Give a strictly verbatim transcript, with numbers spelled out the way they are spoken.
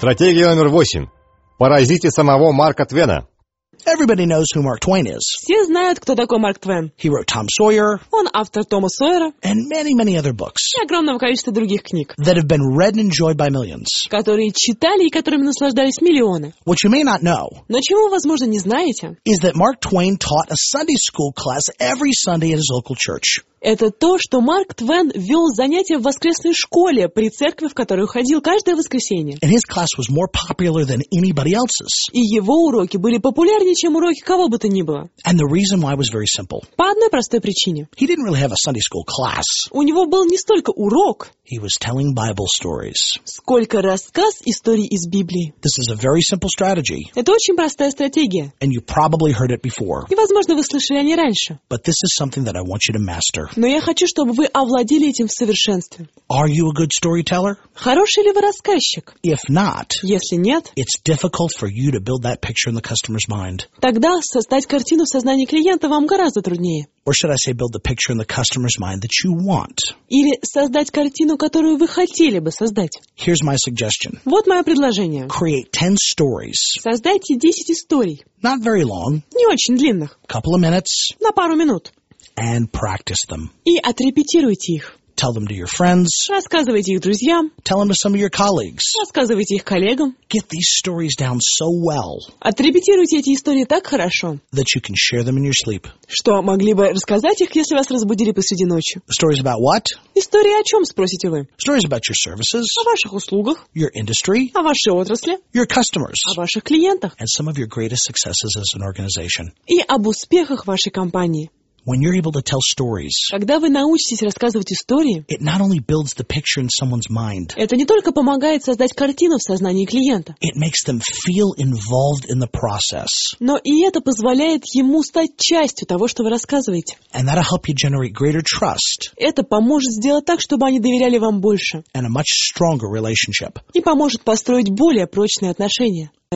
Стратегия номер восемь. Поразите самого Марка Твена. Everybody knows who Mark Twain is. Все знают, кто такой Марк Твен. He wrote Tom Sawyer Он автор Тома Сойера and many, many other books и огромного количества других книг, that have been read and enjoyed by millions. которые читали и которыми наслаждались миллионы. What you may not know Но чего, возможно, не знаете, is that Mark Twain taught a Sunday school class every Sunday at his local church. это то, что Марк Твен вел занятия в воскресной школе при церкви, в которую ходил каждое воскресенье. And his class was more popular than anybody else's. И его уроки были популярнее, чем уроки кого бы то ни было. And the reason why was very simple. По одной простой причине. He didn't really have a Sunday school class. У него был не столько урок, He was telling Bible stories. сколько рассказ историй из Библии. This is a very simple strategy, Это очень простая стратегия. and you probably heard it before. И, возможно, вы слышали о ней раньше. But this is something that I want you to master. Но я хочу, чтобы вы овладели этим в совершенстве. Are you a good storyteller? Хороший ли вы рассказчик? If not, Если нет, it's difficult for you to build that picture in the customer's mind. тогда создать картину в сознании клиента вам гораздо труднее. Or should I say build the picture in the customer's mind that you want? Или создать картину, которую вы хотели бы создать. Here's my suggestion. Вот мое предложение. Create ten stories, Создайте десять историй, not very long, не очень длинных, a couple of minutes, на пару минут, and practice them. и отрепетируйте их. Tell them to your friends. Рассказывайте их друзьям, Tell them to some of your colleagues. рассказывайте их коллегам. Get these stories down so well Отрепетируйте эти истории так хорошо, that you can share them in your sleep. что могли бы рассказать их, если вас разбудили посреди ночи. Stories about what? Истории о чем, спросите вы? Stories about your services, О ваших услугах, your industry, о вашей отрасли, your customers, о ваших клиентах and some of your greatest successes as an organization. и об успехах вашей компании. When you're able to tell stories, Когда вы научитесь рассказывать истории, it not only builds the picture in someone's mind, это не только помогает создать картину в сознании клиента, it makes them feel involved in the process. но и это позволяет ему стать частью того, что вы рассказываете. And that'll help you generate greater trust Это поможет сделать так, чтобы они доверяли вам больше, and a much stronger relationship. и поможет построить более прочные отношения.